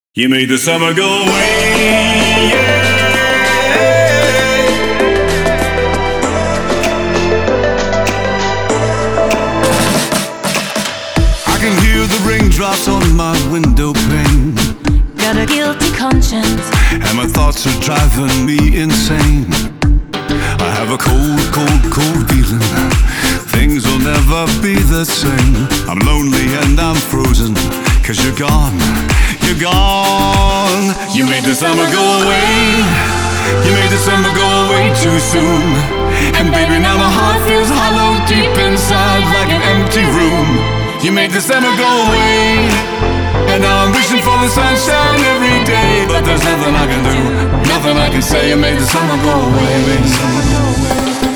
You made the summer go away, yeah. I can hear the raindrops on my window pane. Got a guilty conscience, and my thoughts are driving me insane. I have a cold, cold, cold feeling things will never be the same. I'm lonely and I'm frozen, 'cause you're gone, you're gone. You made the summer go away. You made the summer go away too soon. And baby, now my heart feels hollow deep inside, like an empty room. You made the summer go away, and now I'm wishing for the sunshine every day. But there's nothing I can do, nothing I can say. You made the summer go away, made the summer go away.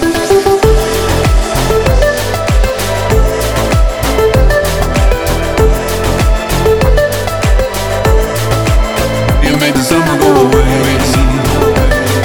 You made the summer go away, made the summer go away.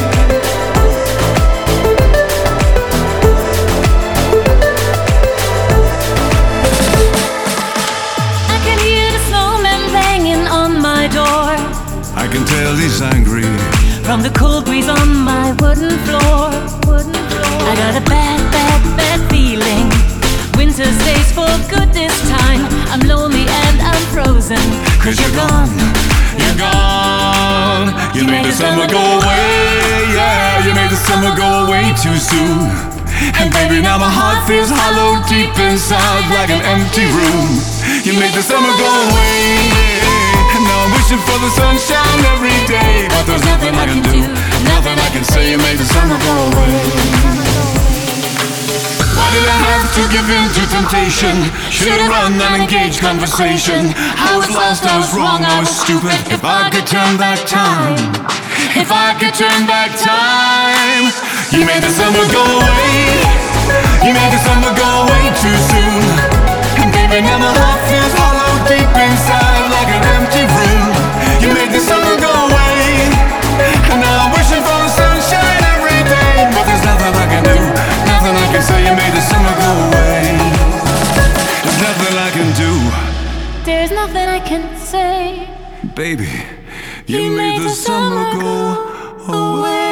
I can hear the snowman banging on my door. I can tell he's angry From the cold breeze on my wooden floor. I got a bad, bad, bad feeling. Winter stays for good this time. I'm lonely and I'm frozen, 'cause you're gone. You're gone. You made the summer go away, yeah. You made the summer go away too soon. And baby, now my heart feels hollow deep inside, like an empty room. You made the summer go away, and now I'm wishing for the sunshine every day. But there's nothing I can do, nothing I can say. You made the summer go away. Why did I have to give in to temptation? Should've run and engaged conversation. I was lost, I was wrong, I was stupid. If I could turn back time, if I could turn back time. You made the summer go away. You made the summer go away too soon. And baby, now my heart feels hollow deep inside, like an empty room. You made the summer go away, and now I'm wishing for the sunshine every day. But there's nothing I can do, nothing I can say. You made the summer go away. There's nothing I can do, There's nothing I can say. baby. You made the summer go away.